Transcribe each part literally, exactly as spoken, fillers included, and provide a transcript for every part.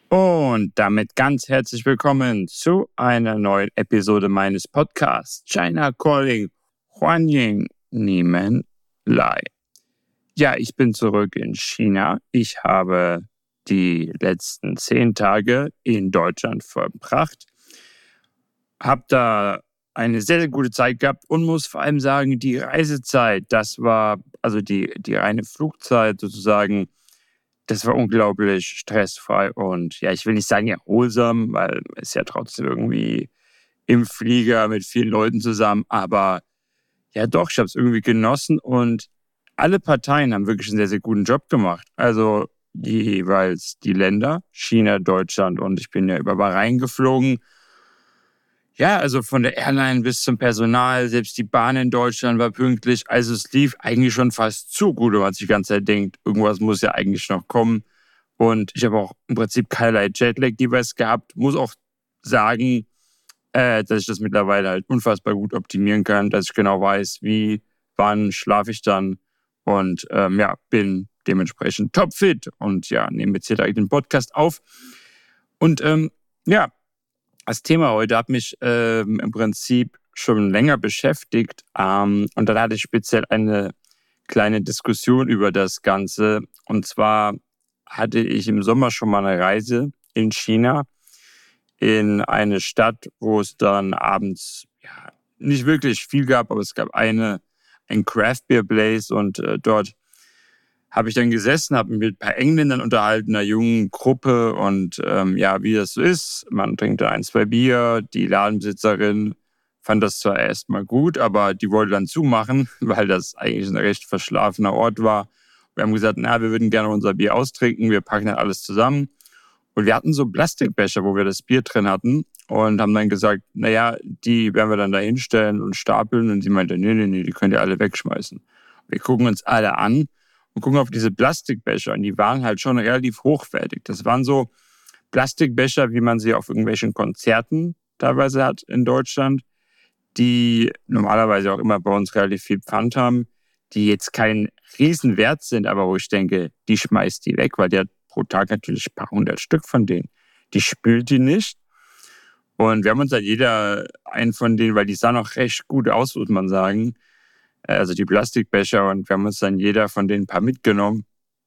Und damit ganz herzlich willkommen zu einer neuen Episode meines Podcasts China Calling Huanying Nimen Lai. Ja, ich bin zurück in China. Ich habe die letzten zehn Tage in Deutschland verbracht, habe da eine sehr, sehr gute Zeit gehabt und muss vor allem sagen, die Reisezeit, das war, also die, die reine Flugzeit sozusagen, das war unglaublich stressfrei und ja, ich will nicht sagen erholsam, weil es ja trotzdem irgendwie im Flieger mit vielen Leuten zusammen, aber ja doch, ich habe es irgendwie genossen und alle Parteien haben wirklich einen sehr, sehr guten Job gemacht. Also jeweils die Länder, China, Deutschland und ich bin ja über Bahrain geflogen. Ja, also von der Airline bis zum Personal, selbst die Bahn in Deutschland war pünktlich. Also es lief eigentlich schon fast zu gut, wenn man sich die ganze Zeit denkt, irgendwas muss ja eigentlich noch kommen. Und ich habe auch im Prinzip keinerlei Jetlag-Device gehabt. Muss auch sagen, äh, dass ich das mittlerweile halt unfassbar gut optimieren kann, dass ich genau weiß, wie, wann schlafe ich dann. Und ähm, ja, bin dementsprechend topfit. Und ja, nehme jetzt hier direkt den Podcast auf. Und ähm, ja, das Thema heute hat mich ähm, im Prinzip schon länger beschäftigt. Ähm, und dann hatte ich speziell eine kleine Diskussion über das Ganze. Und zwar hatte ich im Sommer schon mal eine Reise in China in eine Stadt, wo es dann abends ja, nicht wirklich viel gab, aber es gab eine, ein Craft Beer Place und äh, dort habe ich dann gesessen, habe mich mit ein paar Engländern unterhalten, einer jungen Gruppe und ähm, ja, wie das so ist, man trinkt da ein, zwei Bier, die Ladenbesitzerin fand das zwar erstmal gut, aber die wollte dann zumachen, weil das eigentlich ein recht verschlafener Ort war. Wir haben gesagt, na, wir würden gerne unser Bier austrinken, wir packen dann alles zusammen. Und wir hatten so Plastikbecher, wo wir das Bier drin hatten und haben dann gesagt, naja, die werden wir dann da hinstellen und stapeln. Und sie meinte, nee, nee, nee, die könnt ihr alle wegschmeißen. Wir gucken uns alle an und gucken auf diese Plastikbecher und die waren halt schon relativ hochwertig. Das waren so Plastikbecher, wie man sie auf irgendwelchen Konzerten teilweise hat in Deutschland, die normalerweise auch immer bei uns relativ viel Pfand haben, die jetzt kein Riesenwert sind, aber wo ich denke, die schmeißt die weg, weil die hat pro Tag natürlich ein paar hundert Stück von denen. Die spült die nicht. Und wir haben uns dann jeder einen von denen, weil die sahen auch recht gut aus, muss man sagen, also die Plastikbecher, und wir haben uns dann jeder von denen ein paar mitgenommen.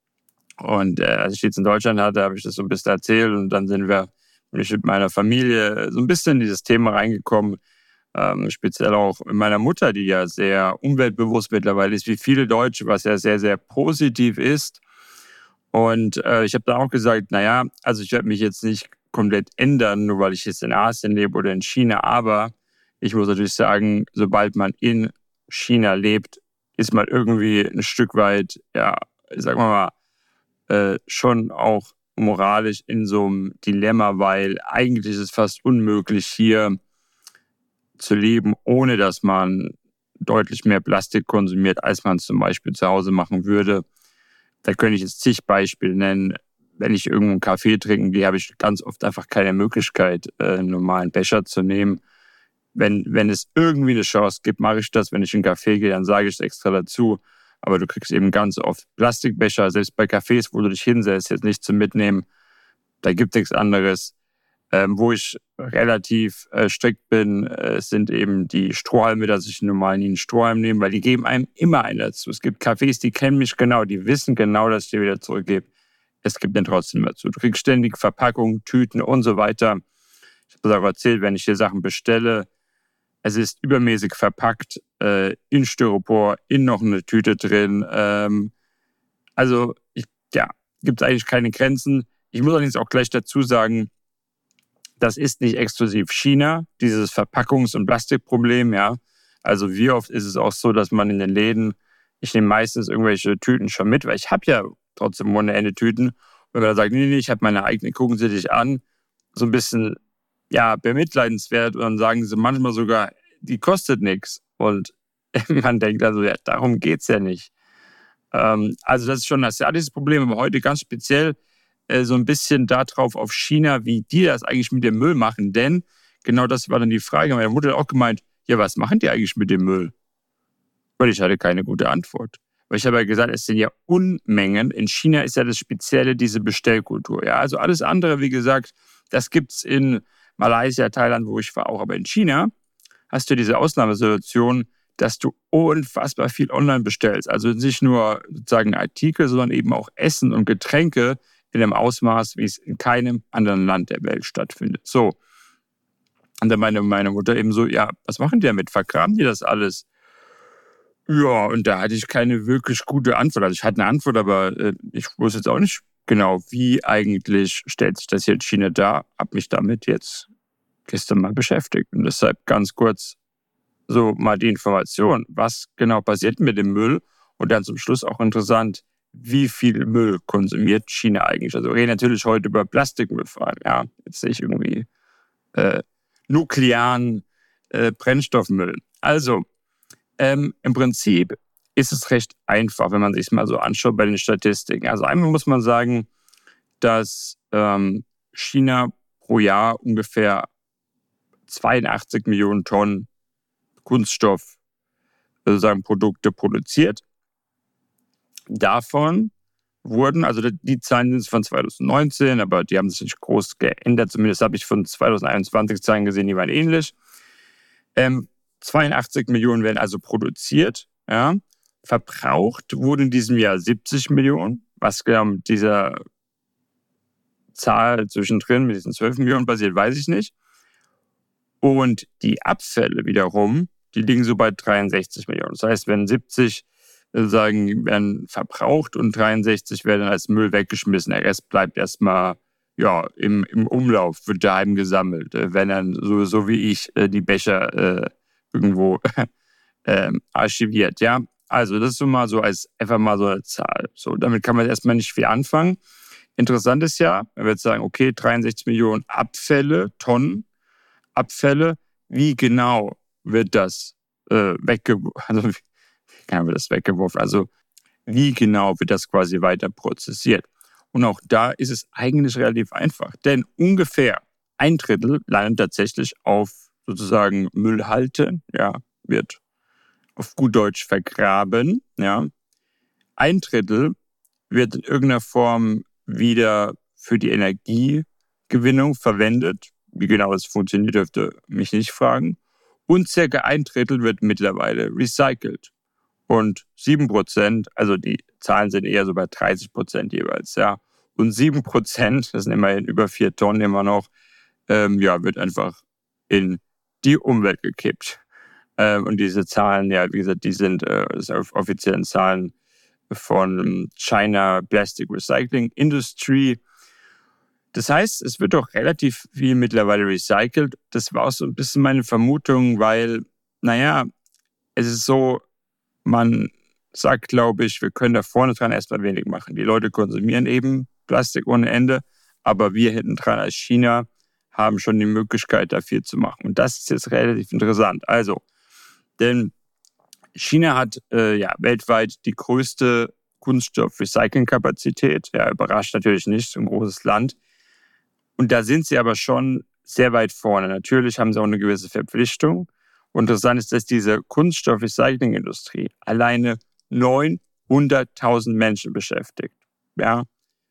Und äh, als ich jetzt in Deutschland hatte, habe ich das so ein bisschen erzählt und dann sind wir, bin ich mit meiner Familie so ein bisschen in dieses Thema reingekommen. Ähm, speziell auch mit meiner Mutter, die ja sehr umweltbewusst mittlerweile ist, wie viele Deutsche, was ja sehr, sehr positiv ist. Und äh, ich habe dann auch gesagt, naja, also ich werde mich jetzt nicht komplett ändern, nur weil ich jetzt in Asien lebe oder in China, aber ich muss natürlich sagen, sobald man in China lebt, ist man irgendwie ein Stück weit, ja, sagen wir mal, äh, schon auch moralisch in so einem Dilemma, weil eigentlich ist es fast unmöglich, hier zu leben, ohne dass man deutlich mehr Plastik konsumiert, als man es zum Beispiel zu Hause machen würde. Da könnte ich jetzt zig Beispiele nennen. Wenn ich irgendwo einen Kaffee trinken gehe, habe ich ganz oft einfach keine Möglichkeit, einen normalen Becher zu nehmen. Wenn, wenn es irgendwie eine Chance gibt, mache ich das. Wenn ich in einen Café gehe, dann sage ich es extra dazu. Aber du kriegst eben ganz oft Plastikbecher, selbst bei Cafés, wo du dich hinsetzt, jetzt nicht zum Mitnehmen. Da gibt es nichts anderes. Ähm, wo ich relativ äh, strikt bin, äh, sind eben die Strohhalme, dass ich normal nie einen Strohhalm nehme, weil die geben einem immer einen dazu. Es gibt Cafés, die kennen mich genau, die wissen genau, dass ich dir wieder zurückgebe. Es gibt den trotzdem dazu. Du kriegst ständig Verpackungen, Tüten und so weiter. Ich habe das auch erzählt, wenn ich hier Sachen bestelle, es ist übermäßig verpackt, äh, in Styropor, in noch eine Tüte drin. Ähm, also, ich, ja, gibt es eigentlich keine Grenzen. Ich muss allerdings auch gleich dazu sagen, das ist nicht exklusiv China, dieses Verpackungs- und Plastikproblem, ja. Also wie oft ist es auch so, dass man in den Läden, ich nehme meistens irgendwelche Tüten schon mit, weil ich habe ja trotzdem ohne Ende Tüten. Und wenn man dann sagt, nee, nee, ich habe meine eigene, gucken Sie dich an, so ein bisschen, ja, bemitleidenswert. Und dann sagen sie manchmal sogar, die kostet nichts. Und man denkt also, ja, darum geht's ja nicht. Ähm, also das ist schon ein asiatisches Problem, aber heute ganz speziell äh, so ein bisschen darauf auf China, wie die das eigentlich mit dem Müll machen. Denn genau das war dann die Frage. Meine Mutter hat auch gemeint, ja, was machen die eigentlich mit dem Müll? Weil ich hatte keine gute Antwort. Aber ich habe ja gesagt, es sind ja Unmengen. In China ist ja das Spezielle diese Bestellkultur. Ja? Also alles andere, wie gesagt, das gibt es in Malaysia, Thailand, wo ich war auch. Aber in China hast du diese Ausnahmesituation, dass du unfassbar viel online bestellst. Also nicht nur sozusagen Artikel, sondern eben auch Essen und Getränke in einem Ausmaß, wie es in keinem anderen Land der Welt stattfindet. So. Und dann meine, meine Mutter eben so, ja, was machen die damit? Vergraben die das alles? Ja, und da hatte ich keine wirklich gute Antwort. Also ich hatte eine Antwort, aber äh, ich wusste jetzt auch nicht genau, wie eigentlich stellt sich das hier in China dar. Habe mich damit jetzt gestern mal beschäftigt. Und deshalb ganz kurz so mal die Information, was genau passiert mit dem Müll. Und dann zum Schluss auch interessant, wie viel Müll konsumiert China eigentlich. Also wir reden natürlich heute über Plastikmüll vor allem. Ja, jetzt sehe ich irgendwie äh, nuklearen äh, Brennstoffmüll. Also, ähm, im Prinzip ist es recht einfach, wenn man sich es mal so anschaut bei den Statistiken. Also einmal muss man sagen, dass ähm, China pro Jahr ungefähr zweiundachtzig Millionen Tonnen Kunststoff, sozusagen Produkte produziert. Davon wurden, also die Zahlen sind von zwanzig neunzehn, aber die haben sich nicht groß geändert. Zumindest habe ich von zwanzig einundzwanzig Zahlen gesehen, die waren ähnlich. Ähm, zweiundachtzig Millionen werden also produziert. Ja. Verbraucht wurden in diesem Jahr siebzig Millionen. Was genau mit dieser Zahl zwischendrin, mit diesen zwölf Millionen passiert, weiß ich nicht. Und die Abfälle wiederum, die liegen so bei dreiundsechzig Millionen. Das heißt, wenn siebzig sagen, werden verbraucht und dreiundsechzig werden als Müll weggeschmissen. Der Rest bleibt erstmal ja, im, im Umlauf, wird daheim gesammelt. Wenn dann so, so wie ich die Becher äh, irgendwo äh, archiviert. Ja? Also das ist so mal so als einfach mal so eine Zahl. So, damit kann man erstmal nicht viel anfangen. Interessant ist ja, man wird sagen, okay, dreiundsechzig Millionen Abfälle, Tonnen Abfälle, wie genau wird das äh, weggeworfen? Also wie genau wird das weggeworfen? Also wie genau wird das quasi weiter prozessiert? Und auch da ist es eigentlich relativ einfach, denn ungefähr ein Drittel landet tatsächlich auf sozusagen Müllhalde, ja, wird auf gut Deutsch vergraben, ja. Ein Drittel wird in irgendeiner Form wieder für die Energiegewinnung verwendet. Wie genau das funktioniert, dürfte mich nicht fragen. Und circa ein Drittel wird mittlerweile recycelt. Und sieben Prozent, also die Zahlen sind eher so bei dreißig Prozent jeweils, ja. Und sieben Prozent, das sind immerhin über vier Tonnen immer noch, ähm, ja, wird einfach in die Umwelt gekippt. Ähm, und diese Zahlen, ja, wie gesagt, die sind äh, das sind offiziellen Zahlen von China Plastic Recycling Industry. Das heißt, es wird doch relativ viel mittlerweile recycelt. Das war auch so ein bisschen meine Vermutung, weil, naja, es ist so, man sagt, glaube ich, wir können da vorne dran erstmal wenig machen. Die Leute konsumieren eben Plastik ohne Ende, aber wir hinten dran als China haben schon die Möglichkeit, da viel zu machen. Und das ist jetzt relativ interessant. Also, denn China hat äh, ja weltweit die größte Kunststoff-Recycling-Kapazität. Ja, überrascht natürlich nicht, so ein großes Land. Und da sind sie aber schon sehr weit vorne. Natürlich haben sie auch eine gewisse Verpflichtung. Und interessant ist, dass diese Kunststoff-Recycling-Industrie alleine neunhunderttausend Menschen beschäftigt. Ja.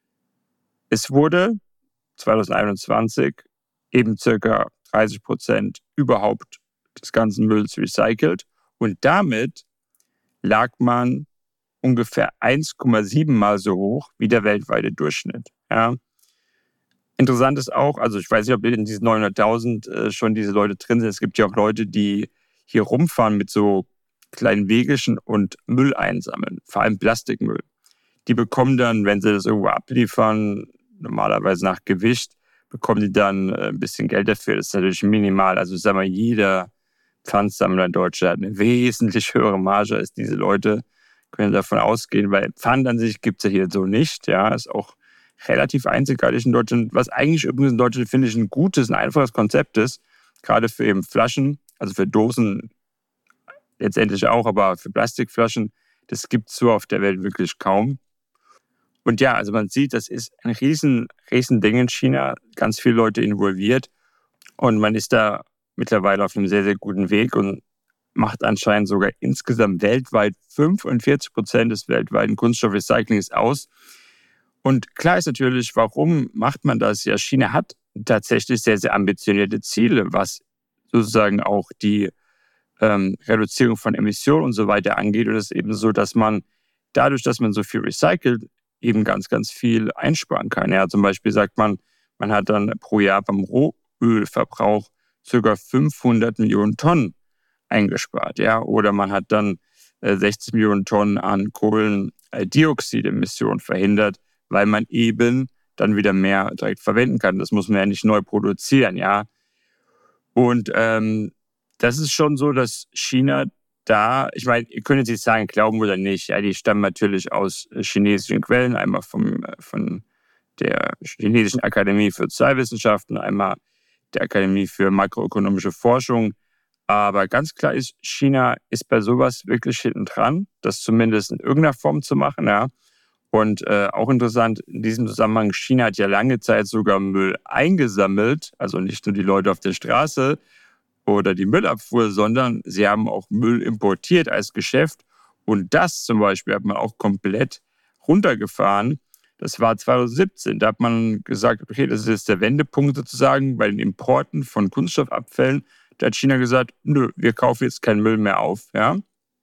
Es wurde zwanzig einundzwanzig eben circa dreißig Prozent überhaupt des ganzen Mülls recycelt. Und damit lag man ungefähr eins Komma sieben Mal so hoch wie der weltweite Durchschnitt. Ja. Interessant ist auch, also ich weiß nicht, ob in diesen neunhunderttausend äh, schon diese Leute drin sind. Es gibt ja auch Leute, die hier rumfahren mit so kleinen Wägelchen und Müll einsammeln, vor allem Plastikmüll. Die bekommen dann, wenn sie das irgendwo abliefern, normalerweise nach Gewicht, bekommen die dann ein bisschen Geld dafür. Das ist natürlich minimal. Also ich sage mal, jeder Pfandsammler in Deutschland hat eine wesentlich höhere Marge als diese Leute. Können davon ausgehen, weil Pfand an sich gibt es ja hier so nicht. Ja, ist auch relativ einzigartig in Deutschland. Was eigentlich übrigens in Deutschland, finde ich, ein gutes, ein einfaches Konzept ist. Gerade für eben Flaschen, also für Dosen letztendlich auch, aber für Plastikflaschen, das gibt es so auf der Welt wirklich kaum. Und ja, also man sieht, das ist ein riesen, riesen Ding in China, ganz viele Leute involviert und man ist da mittlerweile auf einem sehr, sehr guten Weg und macht anscheinend sogar insgesamt weltweit fünfundvierzig Prozent des weltweiten Kunststoffrecyclings aus. Und klar ist natürlich, warum macht man das? Ja, China hat tatsächlich sehr, sehr ambitionierte Ziele, was sozusagen auch die ähm, Reduzierung von Emissionen und so weiter angeht. Und es ist eben so, dass man dadurch, dass man so viel recycelt, eben ganz, ganz viel einsparen kann. Ja, zum Beispiel sagt man, man hat dann pro Jahr beim Rohölverbrauch ca. fünfhundert Millionen Tonnen eingespart. Ja, oder man hat dann äh, sechzig Millionen Tonnen an Kohlendioxidemissionen verhindert, weil man eben dann wieder mehr direkt verwenden kann. Das muss man ja nicht neu produzieren. Ja, und ähm, das ist schon so, dass China da, ich meine, ihr könnt jetzt nicht sagen, glauben oder nicht, ja, die stammen natürlich aus chinesischen Quellen, einmal vom, von der Chinesischen Akademie für Sozialwissenschaften, einmal der Akademie für makroökonomische Forschung. Aber ganz klar ist, China ist bei sowas wirklich hinten dran, das zumindest in irgendeiner Form zu machen. Ja. Und äh, auch interessant, in diesem Zusammenhang, China hat ja lange Zeit sogar Müll eingesammelt, also nicht nur die Leute auf der Straße oder die Müllabfuhr, sondern sie haben auch Müll importiert als Geschäft. Und das zum Beispiel hat man auch komplett runtergefahren. Das war zwanzig siebzehn. Da hat man gesagt, okay, das ist jetzt der Wendepunkt sozusagen bei den Importen von Kunststoffabfällen. Da hat China gesagt, nö, wir kaufen jetzt keinen Müll mehr auf. Ja?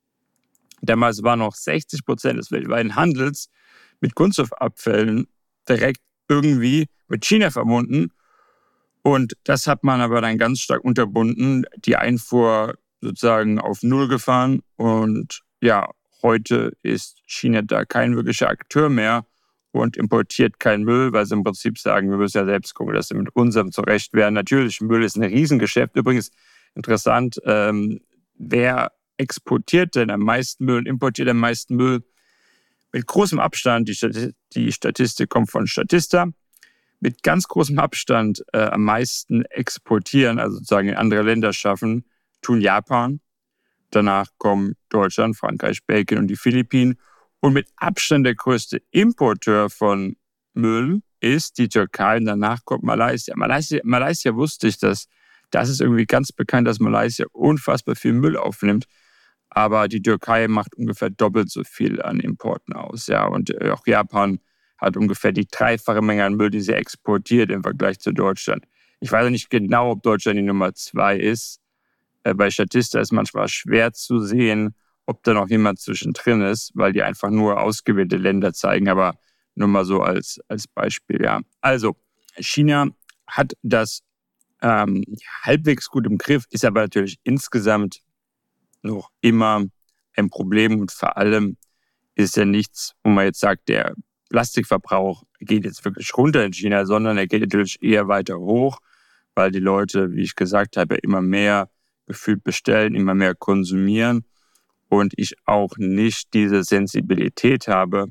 Damals waren noch sechzig Prozent des weltweiten Handels mit Kunststoffabfällen direkt irgendwie mit China verbunden. Und das hat man aber dann ganz stark unterbunden, die Einfuhr sozusagen auf Null gefahren. Und ja, heute ist China da kein wirklicher Akteur mehr und importiert keinen Müll, weil sie im Prinzip sagen, wir müssen ja selbst gucken, dass wir mit unserem zurecht werden. Natürlich, Müll ist ein Riesengeschäft. Übrigens interessant, ähm, wer exportiert denn am meisten Müll und importiert am meisten Müll? Mit großem Abstand, die Statistik, die Statistik kommt von Statista, mit ganz großem Abstand äh, am meisten exportieren, also sozusagen in andere Länder schaffen, tun Japan. Danach kommen Deutschland, Frankreich, Belgien und die Philippinen. Und mit Abstand der größte Importeur von Müll ist die Türkei und danach kommt Malaysia. Malaysia, Malaysia wusste ich, dass das ist irgendwie ganz bekannt, dass Malaysia unfassbar viel Müll aufnimmt. Aber die Türkei macht ungefähr doppelt so viel an Importen aus. Ja. Und auch Japan hat ungefähr die dreifache Menge an Müll, die sie exportiert im Vergleich zu Deutschland. Ich weiß nicht genau, ob Deutschland die Nummer zwei ist. Bei Statista ist manchmal schwer zu sehen, ob da noch jemand zwischendrin ist, weil die einfach nur ausgewählte Länder zeigen, aber nur mal so als, als Beispiel. Ja. Also, China hat das ähm, halbwegs gut im Griff, ist aber natürlich insgesamt noch immer ein Problem und vor allem ist ja nichts, wo man jetzt sagt, der Plastikverbrauch geht jetzt wirklich runter in China, sondern er geht natürlich eher weiter hoch, weil die Leute, wie ich gesagt habe, immer mehr gefühlt bestellen, immer mehr konsumieren und ich auch nicht diese Sensibilität habe,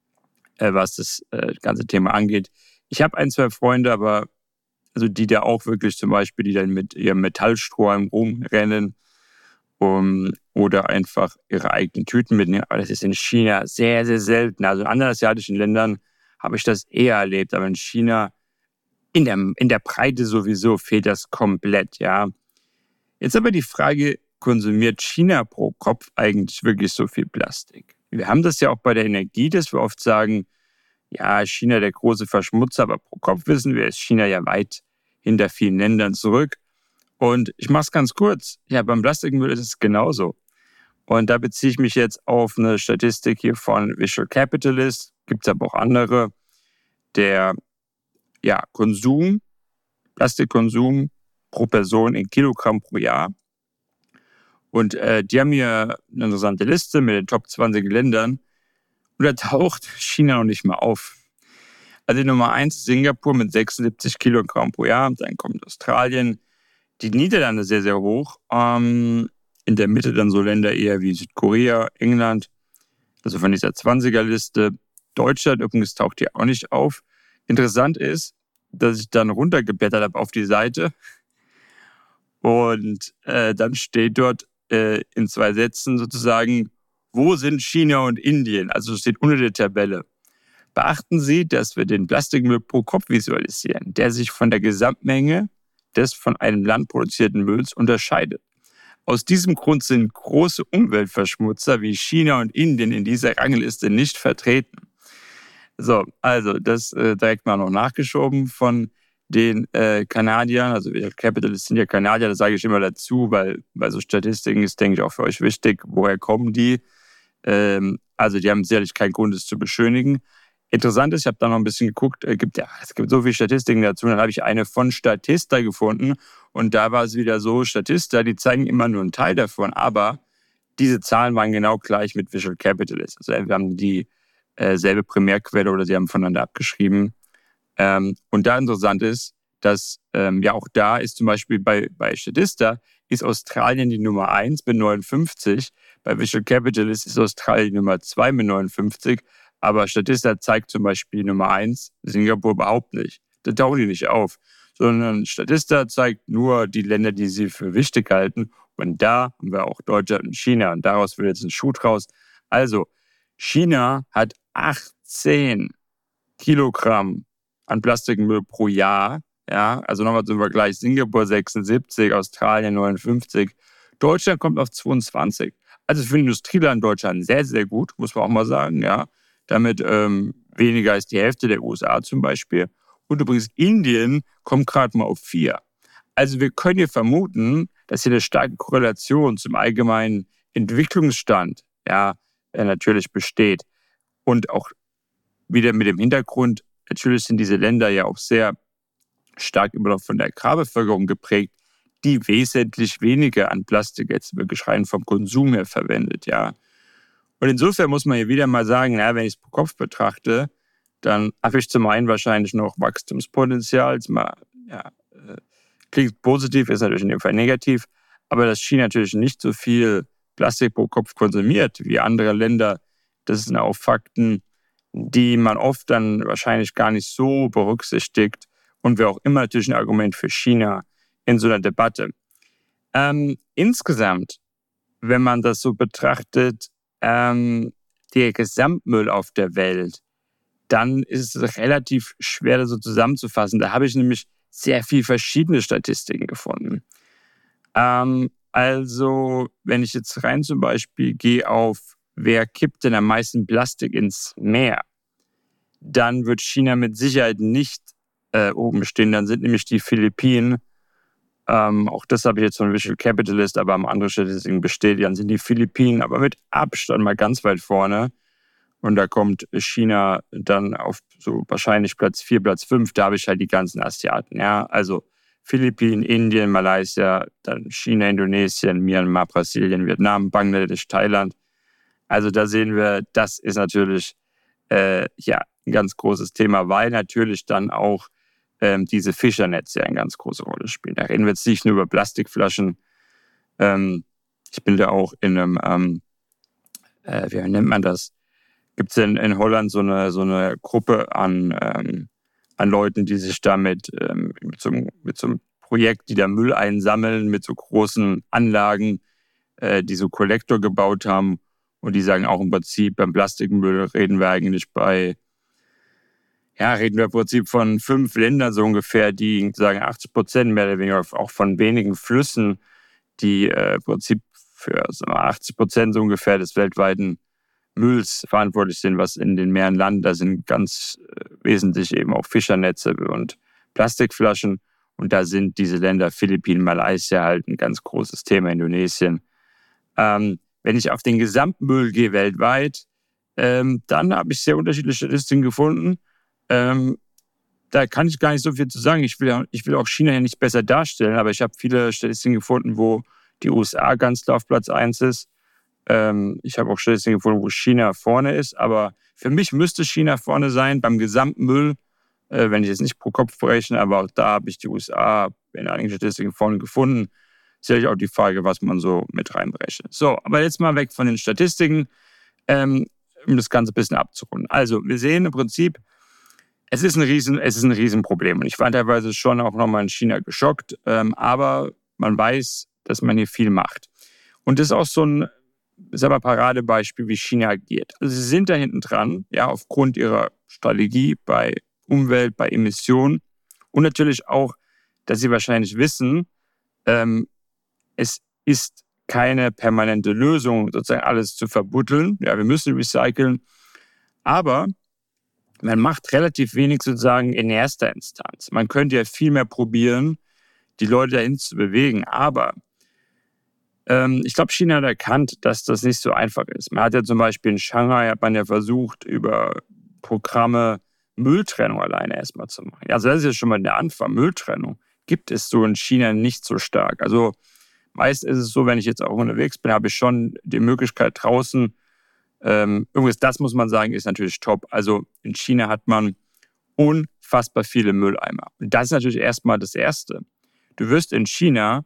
was das ganze Thema angeht. Ich habe ein, zwei Freunde, aber also die da auch wirklich zum Beispiel, die dann mit ihrem Metallstrohhalm rumrennen um, oder einfach ihre eigenen Tüten mitnehmen. Aber das ist in China sehr, sehr selten. Also in anderen asiatischen Ländern habe ich das eher erlebt, aber in China in der, in der Breite sowieso fehlt das komplett, ja. Jetzt aber die Frage, konsumiert China pro Kopf eigentlich wirklich so viel Plastik? Wir haben das ja auch bei der Energie, dass wir oft sagen, ja, China der große Verschmutzer, aber pro Kopf wissen wir, ist China ja weit hinter vielen Ländern zurück. Und ich mache es ganz kurz. Ja, beim Plastikmüll ist es genauso. Und da beziehe ich mich jetzt auf eine Statistik hier von Visual Capitalist. Gibt es aber auch andere. Der ja, Konsum, Plastikkonsum pro Person in Kilogramm pro Jahr. Und äh, die haben hier eine interessante Liste mit den Top zwanzig Ländern. Und da taucht China noch nicht mal auf. Also die Nummer eins ist Singapur mit sechsundsiebzig Kilogramm pro Jahr. Dann kommt Australien. Die Niederlande sehr, sehr hoch. Ähm, in der Mitte dann so Länder eher wie Südkorea, England. Also von dieser zwanziger-Liste. Deutschland übrigens taucht hier auch nicht auf. Interessant ist, dass ich dann runtergeblättert habe auf die Seite. Und äh, dann steht dort äh, in zwei Sätzen sozusagen, wo sind China und Indien? Also steht unter der Tabelle. Beachten Sie, dass wir den Plastikmüll pro Kopf visualisieren, der sich von der Gesamtmenge des von einem Land produzierten Mülls unterscheidet. Aus diesem Grund sind große Umweltverschmutzer wie China und Indien in dieser Rangliste nicht vertreten. So, also das äh, direkt mal noch nachgeschoben von den äh, Kanadiern. Also Visual Capitalist sind ja Kanadier, das sage ich immer dazu, weil bei so Statistiken ist, denke ich, auch für euch wichtig, woher kommen die. Ähm, also die haben sicherlich keinen Grund, es zu beschönigen. Interessant ist, ich habe da noch ein bisschen geguckt, äh, gibt ja, es gibt so viele Statistiken dazu, dann habe ich eine von Statista gefunden und da war es wieder so, Statista, die zeigen immer nur einen Teil davon, aber diese Zahlen waren genau gleich mit Visual Capitalist. Also wir haben die äh, selbe Primärquelle oder sie haben voneinander abgeschrieben. Ähm, und da interessant ist, dass ähm, ja auch da ist zum Beispiel bei, bei Statista ist Australien die Nummer eins mit neunundfünfzig, bei Visual Capitalist ist Australien die Nummer zwei mit neunundfünfzig, aber Statista zeigt zum Beispiel die Nummer eins, Singapur überhaupt nicht. Da tauchen die nicht auf, sondern Statista zeigt nur die Länder, die sie für wichtig halten. Und da haben wir auch Deutschland und China und daraus wird jetzt ein Schuh draus. Also China hat achtzehn Kilogramm an Plastikmüll pro Jahr. Ja, also nochmal zum Vergleich, Singapur sechsundsiebzig, Australien neunundfünfzig, Deutschland kommt auf zweiundzwanzig. Also für Industrieland Deutschland sehr, sehr gut, muss man auch mal sagen. Ja, damit ähm, weniger als die Hälfte der U S A zum Beispiel. Und übrigens Indien kommt gerade mal auf vier. Also wir können hier vermuten, dass hier eine starke Korrelation zum allgemeinen Entwicklungsstand ja, natürlich besteht. Und auch wieder mit dem Hintergrund, natürlich sind diese Länder ja auch sehr stark immer noch von der Agrarbevölkerung geprägt, die wesentlich weniger an Plastik jetzt wirklich rein vom Konsum her verwendet. Ja. Und insofern muss man hier wieder mal sagen, na, wenn ich es pro Kopf betrachte, dann habe ich zum einen wahrscheinlich noch Wachstumspotenzial. Mal, ja, klingt positiv, ist natürlich in dem Fall negativ, aber dass China natürlich nicht so viel Plastik pro Kopf konsumiert wie andere Länder, das sind auch Fakten, die man oft dann wahrscheinlich gar nicht so berücksichtigt und wäre auch immer natürlich ein Argument für China in so einer Debatte. Ähm, insgesamt, wenn man das so betrachtet, ähm, der Gesamtmüll auf der Welt, dann ist es relativ schwer, das so zusammenzufassen. Da habe ich nämlich sehr viel verschiedene Statistiken gefunden. Ähm, also, wenn ich jetzt rein zum Beispiel gehe auf, wer kippt denn am meisten Plastik ins Meer, dann wird China mit Sicherheit nicht äh, oben stehen. Dann sind nämlich die Philippinen, ähm, auch das habe ich jetzt von Visual Capitalist, aber am anderen Statistiken bestätigt, dann sind die Philippinen aber mit Abstand mal ganz weit vorne. Und da kommt China dann auf so wahrscheinlich Platz vier, Platz fünf. Da habe ich halt die ganzen Asiaten. Ja, also Philippinen, Indien, Malaysia, dann China, Indonesien, Myanmar, Brasilien, Vietnam, Bangladesch, Thailand. Also da sehen wir, das ist natürlich äh, ja ein ganz großes Thema, weil natürlich dann auch ähm, diese Fischernetze eine ganz große Rolle spielen. Da reden wir jetzt nicht nur über Plastikflaschen. Ähm, ich bin da auch in einem, ähm, äh, wie nennt man das? Gibt es in, in Holland so eine, so eine Gruppe an, ähm, an Leuten, die sich damit ähm, mit, so einem, mit so einem Projekt, die da Müll einsammeln, mit so großen Anlagen, äh, die so Kollektor gebaut haben. Und die sagen auch im Prinzip, beim Plastikmüll reden wir eigentlich bei, ja, reden wir im Prinzip von fünf Ländern so ungefähr, die sagen achtzig Prozent mehr oder weniger, auch von wenigen Flüssen, die äh, im Prinzip für so achtzig Prozent so ungefähr des weltweiten Mülls verantwortlich sind, was in den Meeren landet. Da sind ganz äh, wesentlich eben auch Fischernetze und Plastikflaschen. Und da sind diese Länder, Philippinen, Malaysia, halt ein ganz großes Thema, Indonesien. Ähm, wenn ich auf den Gesamtmüll gehe weltweit, ähm, dann habe ich sehr unterschiedliche Statistiken gefunden. Ähm, da kann ich gar nicht so viel zu sagen. Ich will, ich will auch China ja nicht besser darstellen, aber ich habe viele Statistiken gefunden, wo die U S A ganz klar auf Platz eins ist. Ich habe auch Statistiken gefunden, wo China vorne ist, aber für mich müsste China vorne sein beim Gesamtmüll, wenn ich jetzt nicht pro Kopf berechne, aber auch da habe ich die U S A in einigen Statistiken vorne gefunden. Sicherlich auch die Frage, was man so mit reinberechnet. So, aber jetzt mal weg von den Statistiken, um das Ganze ein bisschen abzurunden. Also, wir sehen im Prinzip, es ist ein Riesen, es ist ein Riesenproblem. Und ich war teilweise schon auch nochmal in China geschockt, aber man weiß, dass man hier viel macht. Und das ist auch so ein ist aber ein Paradebeispiel, wie China agiert. Also sie sind da hinten dran, ja, aufgrund ihrer Strategie bei Umwelt, bei Emissionen und natürlich auch, dass sie wahrscheinlich wissen, ähm, es ist keine permanente Lösung, sozusagen alles zu verbuddeln. Ja, wir müssen recyceln. Aber man macht relativ wenig sozusagen in erster Instanz. Man könnte ja viel mehr probieren, die Leute dahin zu bewegen. Aber ähm, ich glaube, China hat erkannt, dass das nicht so einfach ist. Man hat ja zum Beispiel in Shanghai hat man ja versucht, über Programme Mülltrennung alleine erstmal zu machen. Also das ist ja schon mal der Anfang. Mülltrennung gibt es so in China nicht so stark. Also meist ist es so, wenn ich jetzt auch unterwegs bin, habe ich schon die Möglichkeit draußen, ähm, irgendwas, das muss man sagen, ist natürlich top. Also in China hat man unfassbar viele Mülleimer. Und das ist natürlich erstmal das Erste. Du wirst in China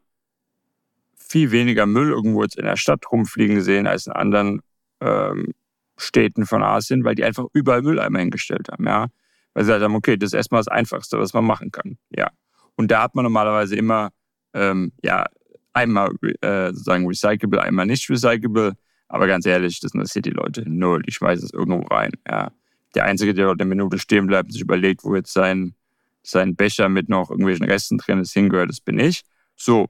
viel weniger Müll irgendwo jetzt in der Stadt rumfliegen sehen als in anderen ähm, Städten von Asien, weil die einfach überall Mülleimer hingestellt haben. Ja? Weil sie gesagt haben, okay, das ist erstmal das Einfachste, was man machen kann. Ja. Und da hat man normalerweise immer ähm, ja, einmal äh, sozusagen recyclable, einmal nicht recyclable. Aber ganz ehrlich, das interessiert die Leute null. Ich schmeiße es irgendwo rein. Ja. Der Einzige, der dort eine Minute stehen bleibt und sich überlegt, wo jetzt sein, sein Becher mit noch irgendwelchen Resten drin ist, hingehört, das bin ich. So.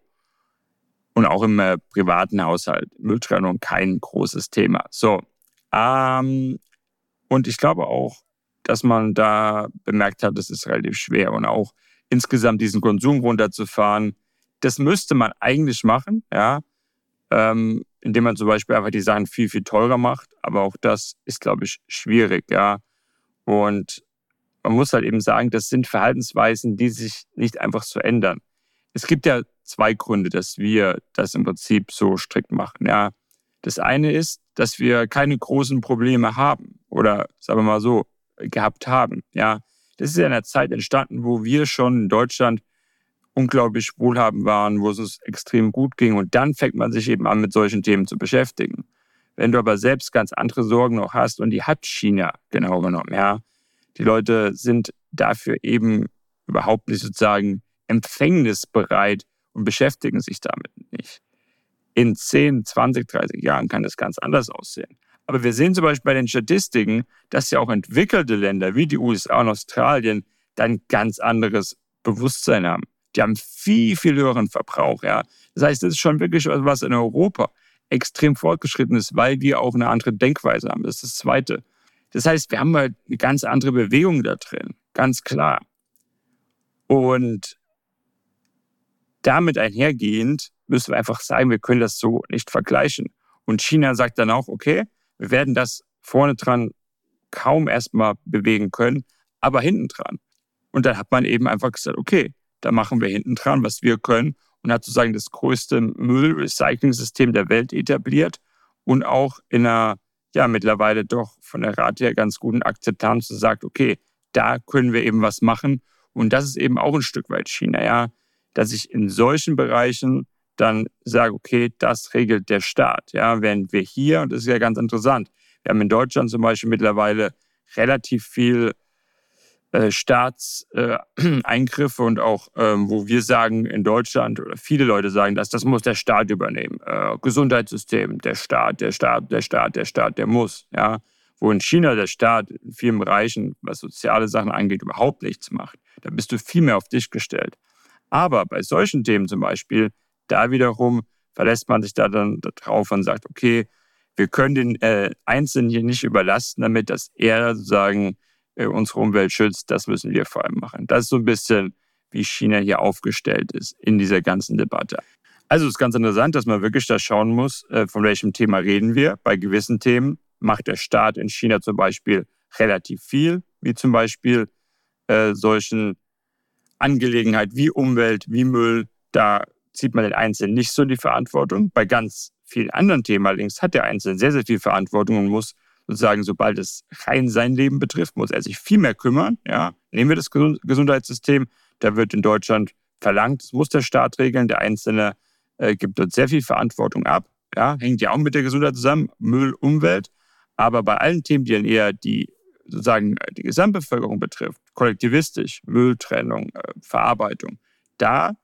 Und auch im äh, privaten Haushalt. Mülltrennung kein großes Thema. So. Ähm, und ich glaube auch, dass man da bemerkt hat, das ist relativ schwer. Und auch insgesamt diesen Konsum runterzufahren, das müsste man eigentlich machen, ja, ähm, indem man zum Beispiel einfach die Sachen viel, viel teurer macht. Aber auch das ist, glaube ich, schwierig, ja. Und man muss halt eben sagen, das sind Verhaltensweisen, die sich nicht einfach so ändern. Es gibt ja zwei Gründe, dass wir das im Prinzip so strikt machen, ja. Das eine ist, dass wir keine großen Probleme haben oder, sagen wir mal so, gehabt haben, ja. Das ist ja in einer Zeit entstanden, wo wir schon in Deutschland unglaublich wohlhabend waren, wo es uns extrem gut ging. Und dann fängt man sich eben an, mit solchen Themen zu beschäftigen. Wenn du aber selbst ganz andere Sorgen noch hast, und die hat China genau genommen, ja. Die Leute sind dafür eben überhaupt nicht sozusagen empfängnisbereit und beschäftigen sich damit nicht. In zehn, zwanzig, dreißig Jahren kann das ganz anders aussehen. Aber wir sehen zum Beispiel bei den Statistiken, dass ja auch entwickelte Länder wie die U S A und Australien dann ganz anderes Bewusstsein haben. Die haben viel, viel höheren Verbrauch. Ja. Das heißt, das ist schon wirklich was in Europa extrem fortgeschritten ist, weil wir auch eine andere Denkweise haben. Das ist das Zweite. Das heißt, wir haben halt eine ganz andere Bewegung da drin, ganz klar. Und damit einhergehend müssen wir einfach sagen, wir können das so nicht vergleichen. Und China sagt dann auch, okay, wir werden das vorne dran kaum erstmal bewegen können, aber hinten dran. Und dann hat man eben einfach gesagt, okay, da machen wir hinten dran, was wir können, und hat sozusagen das größte Müll-Recycling-System der Welt etabliert und auch in einer, ja, mittlerweile doch von der Rate her ganz guten Akzeptanz sagt, okay, da können wir eben was machen. Und das ist eben auch ein Stück weit China, ja, dass ich in solchen Bereichen dann sage, okay, das regelt der Staat. Ja, während wir hier, und das ist ja ganz interessant, wir haben in Deutschland zum Beispiel mittlerweile relativ viel äh, Staatseingriffe äh, und auch, ähm, wo wir sagen in Deutschland, oder viele Leute sagen, dass das muss der Staat übernehmen. Äh, Gesundheitssystem, der Staat, der Staat, der Staat, der Staat, der muss. Ja, wo in China der Staat in vielen Bereichen, was soziale Sachen angeht, überhaupt nichts macht. Da bist du viel mehr auf dich gestellt. Aber bei solchen Themen zum Beispiel, da wiederum verlässt man sich da dann drauf und sagt, okay, wir können den äh, Einzelnen hier nicht überlasten, damit dass er sozusagen äh, unsere Umwelt schützt. Das müssen wir vor allem machen. Das ist so ein bisschen, wie China hier aufgestellt ist in dieser ganzen Debatte. Also es ist ganz interessant, dass man wirklich da schauen muss, äh, von welchem Thema reden wir. Bei gewissen Themen macht der Staat in China zum Beispiel relativ viel, wie zum Beispiel äh, solchen Angelegenheiten wie Umwelt, wie Müll. Da zieht man den Einzelnen nicht so die Verantwortung. Bei ganz vielen anderen Themen allerdings hat der Einzelne sehr, sehr viel Verantwortung und muss sozusagen, sobald es rein sein Leben betrifft, muss er sich viel mehr kümmern. Ja. Nehmen wir das Gesundheitssystem, da wird in Deutschland verlangt, das muss der Staat regeln. Der Einzelne äh, gibt dort sehr viel Verantwortung ab. Ja. Hängt ja auch mit der Gesundheit zusammen, Müll, Umwelt. Aber bei allen Themen, die dann eher die, sozusagen die Gesamtbevölkerung betrifft, kollektivistisch, Mülltrennung, äh, Verarbeitung, da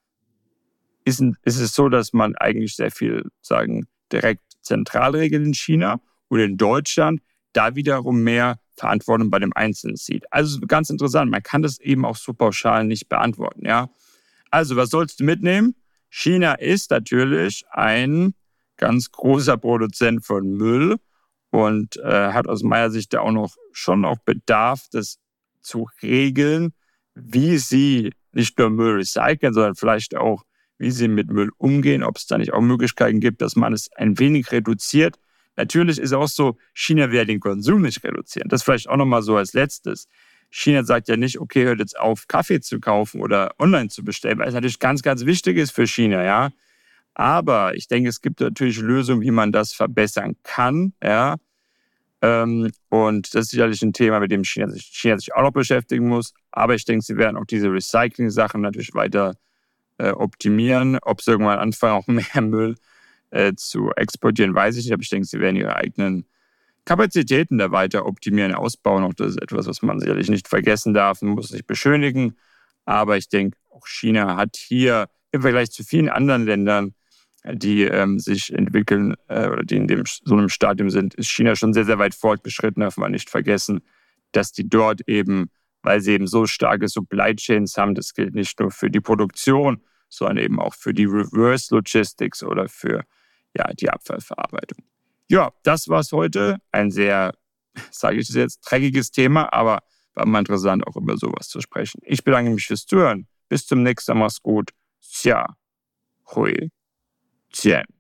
ist, ist es so, dass man eigentlich sehr viel, sagen, direkt zentral regelt in China und in Deutschland da wiederum mehr Verantwortung bei dem Einzelnen sieht. Also ganz interessant, man kann das eben auch so pauschal nicht beantworten. Ja? Also was sollst du mitnehmen? China ist natürlich ein ganz großer Produzent von Müll und äh, hat aus meiner Sicht da auch noch schon auch Bedarf, das zu regeln, wie sie nicht nur Müll recyceln, sondern vielleicht auch, wie sie mit Müll umgehen, ob es da nicht auch Möglichkeiten gibt, dass man es ein wenig reduziert. Natürlich ist auch so, China will ja den Konsum nicht reduzieren. Das vielleicht auch nochmal so als Letztes. China sagt ja nicht, okay, hört jetzt auf, Kaffee zu kaufen oder online zu bestellen, weil es natürlich ganz, ganz wichtig ist für China, ja. Aber ich denke, es gibt natürlich Lösungen, wie man das verbessern kann, ja. Und das ist sicherlich ein Thema, mit dem China sich, China sich auch noch beschäftigen muss. Aber ich denke, sie werden auch diese Recycling-Sachen natürlich weiter äh, optimieren. Ob sie irgendwann anfangen, auch mehr Müll äh, zu exportieren, weiß ich nicht. Aber ich denke, sie werden ihre eigenen Kapazitäten da weiter optimieren, ausbauen. Auch das ist etwas, was man sicherlich nicht vergessen darf. Man muss sich beschönigen. Aber ich denke, auch China hat hier im Vergleich zu vielen anderen Ländern, die ähm, sich entwickeln äh, oder die in dem, so einem Stadium sind, ist China schon sehr, sehr weit fortgeschritten. Darf man nicht vergessen, dass die dort eben, weil sie eben so starke Supply Chains haben, das gilt nicht nur für die Produktion, sondern eben auch für die Reverse Logistics oder für ja, die Abfallverarbeitung. Ja, das war's heute. Ein sehr, sage ich das jetzt, dreckiges Thema, aber war mal interessant, auch über sowas zu sprechen. Ich bedanke mich fürs Zuhören. Bis zum nächsten Mal. Mach's gut. Tja, hui. Tien.